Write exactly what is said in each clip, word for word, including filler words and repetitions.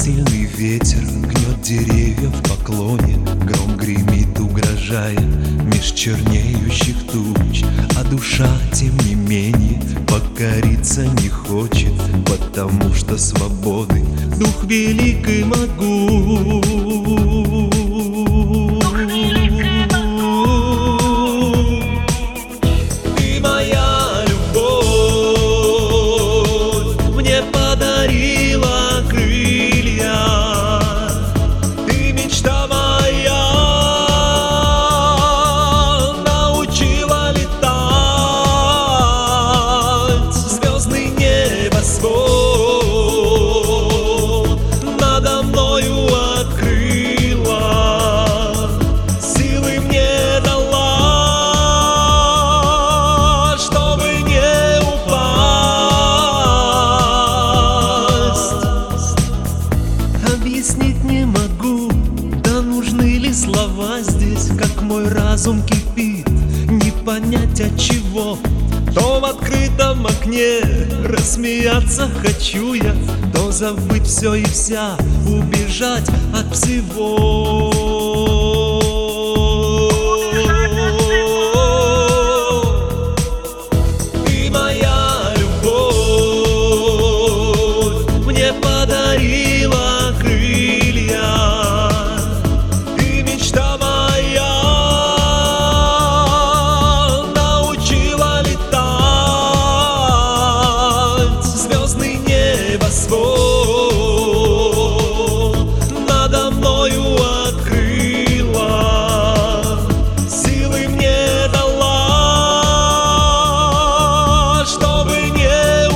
Сильный ветер гнет деревья в поклоне, гром гремит, угрожая меж чернеющих туч. А душа, тем не менее, покориться не хочет, потому что свободы дух велик и могу. Ты моя любовь, мне подарила крылья. Ты мечта моя, научила летать. Звездный небосвод надо мною открыла, силы мне дала, чтобы не упасть. Объяснить не могу, да нужны ли слова здесь, как мой разум кипит, не понять от чего. То в открытом окне рассмеяться хочу я, то забыть все и вся, убежать от всего. Ты моя любовь, мне подарила крылья. Ты мечта моя, научила летать. Звездный небосвод надо мною открыла, силы мне дала, чтобы не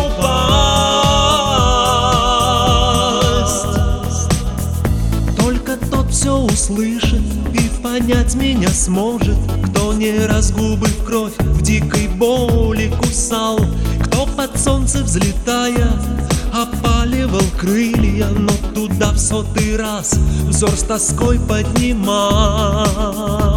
упасть. Только тот все услышит и понять меня сможет, кто не раз губы в кровь в дикой боли кусал, кто под солнце взлетая опаливал крылья, но туда в сотый раз взор с тоской поднимал.